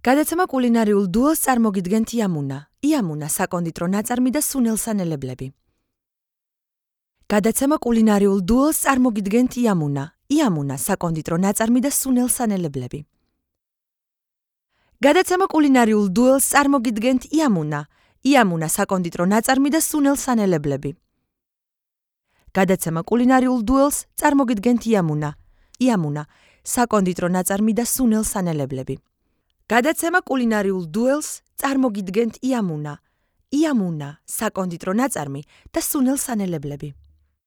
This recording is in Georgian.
გადაცემა კულინარიულ დუელს წარმოგიდგენთ იამუნა. იამუნა საკონდიტრო ნაწარმი და სუნელსანელებლები. გადაცემა კულინარიულ დუელს წარმოგიდგენთ იამუნა. იამუნა საკონდიტრო ნაწარმი და სუნელსანელებლები. გადაცემა კულინარიულ დუელს წარმოგიდგენთ იამუნა. იამუნა საკონდიტრო ნაწარმი და სუნელსანელებლები. გადაცემა კულინარიულ დუელს წარმოგიდგენთ იამუნა. იამუნა საკონდიტრო ნაწარმი და სუნელსანელებლები. გადაცემა კულინარიულ დუელს წარმოგიდგენთ იამუნა. იამუნა საკონდიტრო ნაწარმი და სუნელსანელებლები.